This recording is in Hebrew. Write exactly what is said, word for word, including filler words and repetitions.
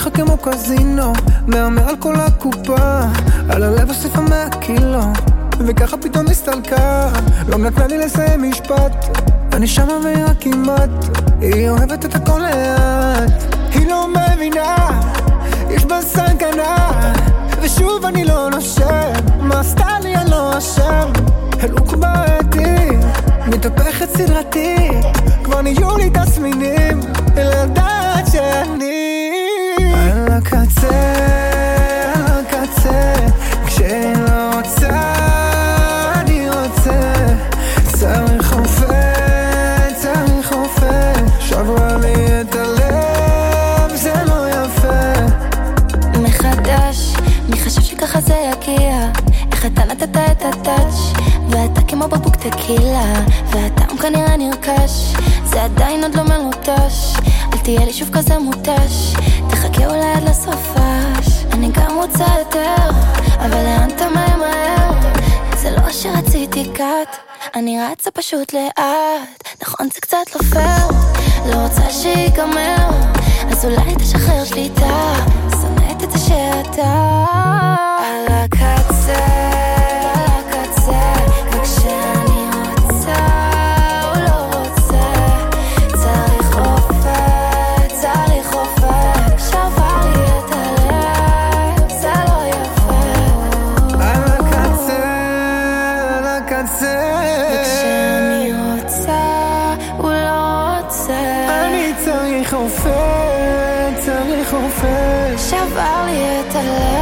לך כמו קזינו, מאמר על כל הקופה, על הלב הוסיפה מאה קילו, וככה פתאום הסתלקה, לא נתנה לי לסיים משפט. אני שמה והיא רק כמעט, היא אוהבת את הכל לאט, היא לא מבינה, יש בה סכנה, ושוב אני לא נושם, מה עשתה לי אני לא אשם. הלוק בעייתי, מתהפכת סדרתי, כבר נהיו לי תסמינים, לדעת שאני על הקצה, על הקצה, כשאני לא רוצה, אני רוצה, צריך רופא, צריך רופא, שברה לי את הלב, זה לא יפה. מחדש, מי חשב שככה זה יגיע, איך אתה נתת את הטאץ' ואתה כמו בקבוק טקילה, והטעם כנראה נרכש, זה עדיין עוד לא מלוטש, אל תהיה לי שוב כזה מוטש, תחכה אולי עד לסופש. אני גם רוצה יותר, אבל לאן אתה מהר מהר, זה לא שרציתי קאט, אני רצה פשוט לאט, נכון זה קצת לא פייר, לא רוצה שיגמר, אז אולי תשחרר שליטה, שונאת את זה שאתה על הקצה, על הקצה, וכשאני רוצה הוא לא רוצה, צריך רופא, צריך רופא, שבר לי את הלב, זה לא יפה. על הקצה, על הקצה, וכשאני רוצה הוא לא רוצה, אני צריך רופא, צריך רופא, שבר לי את הלב.